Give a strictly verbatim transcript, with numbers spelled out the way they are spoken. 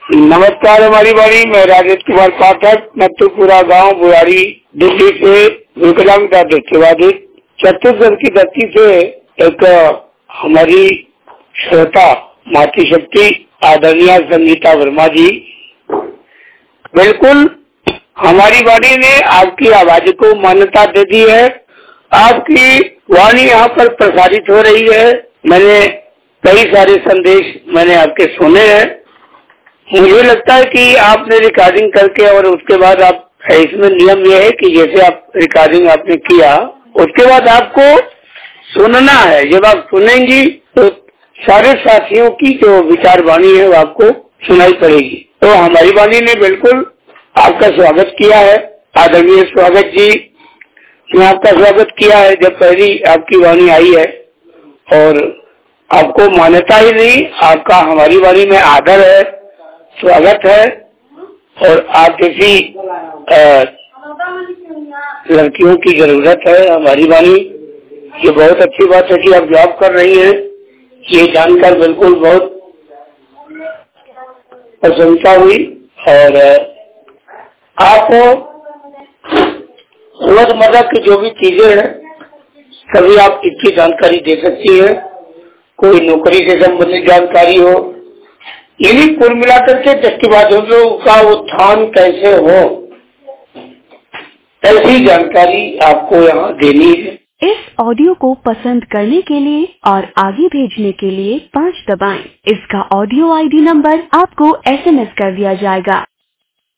नमस्कार हमारी बारी, मैं राजेश कुमार पाठक, नत्थुपुरा गांव बुराड़ी दिल्ली से विकलांगता दृष्टिबाधित छत्तीसगढ़ की धरती से एक हमारी श्रोता मातृशक्ति आदरणीय संगीता वर्मा जी, बिल्कुल हमारी वाणी ने आपकी आवाज को मान्यता दे दी है। आपकी वाणी यहाँ पर प्रसारित हो रही है। मैंने कई सारे संदेश मैंने आपके सुने हैं। मुझे लगता है कि आपने रिकॉर्डिंग करके और उसके बाद आप, इसमें नियम यह है कि जैसे आप रिकॉर्डिंग आपने किया उसके बाद आपको सुनना है। जब आप सुनेंगी तो सारे साथियों की जो विचार वाणी है वो आपको सुनाई पड़ेगी। तो हमारी वाणी ने बिल्कुल आपका स्वागत किया है। आदरणीय स्वागत जी, मैं आपका स्वागत किया है जब पहली आपकी वाणी आई है, और आपको मान्यता ही नहीं, आपका हमारी वाणी में आदर है, स्वागत है। और आप जैसी लड़कियों की जरूरत है हमारी वाणी। ये बहुत अच्छी बात है कि आप जॉब कर रही हैं, ये जानकर बिल्कुल बहुत प्रशंसा हुई। और आप रोजमर्रा की जो भी चीजें हैं सभी आप इसकी जानकारी दे सकती हैं। कोई नौकरी से संबंधित जानकारी हो, यानी कुल मिलाकर के दृष्टिबाधितों का उत्थान कैसे हो, ऐसी जानकारी आपको यहाँ देनी है। इस ऑडियो को पसंद करने के लिए और आगे भेजने के लिए पाँच दबाएं। इसका ऑडियो आईडी नंबर आपको एसएमएस कर दिया जाएगा।